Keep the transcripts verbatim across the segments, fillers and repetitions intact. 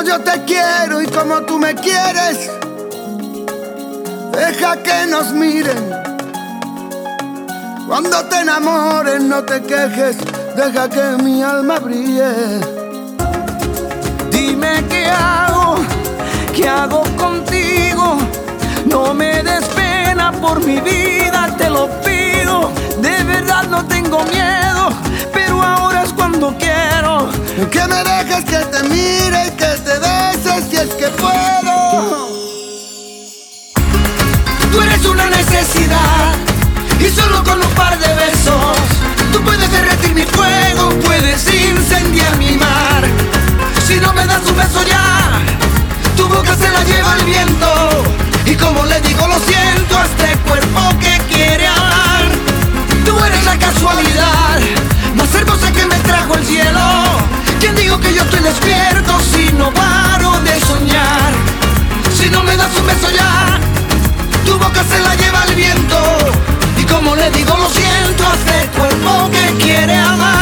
yo te quiero y como tú me quieres. Deja que nos miren. Cuando te enamores no te quejes, deja que mi alma brille. Dime qué hago, qué hago contigo. No me des pena por mi vida, te lo pido. De verdad no tengo miedo, pero ahora es cuando quiero. Que me dejes que te mire y que te beses si es que puedo. Tú eres una necesidad y solo con un par de besos tú puedes derretir mi fuego, puedes incendiar mi mar. Si no me das un beso ya, tu boca se la lleva el viento. Y como le digo lo siento a este cuerpo que quiere hablar. Tú eres la casualidad más hermosa que me trajo el cielo. ¿Quién dijo que yo estoy despierto si no paro de soñar? Si no me das un beso ya, tu boca se la lleva el viento. Y como le digo lo siento a este cuerpo que quiere amar.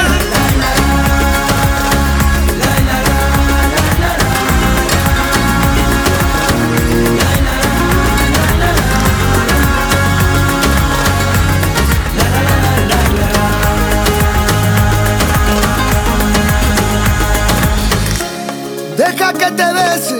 Deja que te bese,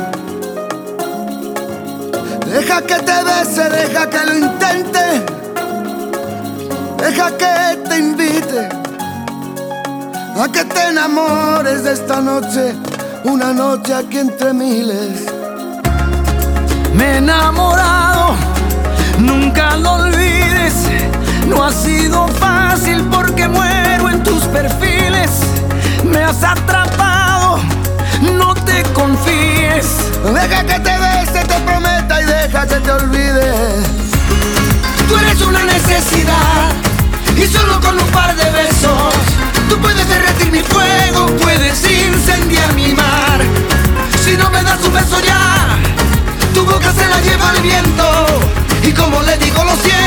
deja que te bese, deja que lo intente. Deja que te invite a que te enamores de esta noche, una noche aquí entre miles. Me he enamorado, nunca lo olvides. No ha sido fácil porque muero en tus perfiles. Me has atrapado, no te confíes. Deja que te bese, te prometa y deja que te olvide. Tú eres una necesidad y solo con un par de besos tú puedes derretir mi fuego, puedes incendiar mi mar. Si no me das un beso ya, tu boca se la lleva el viento. Y como le digo lo siento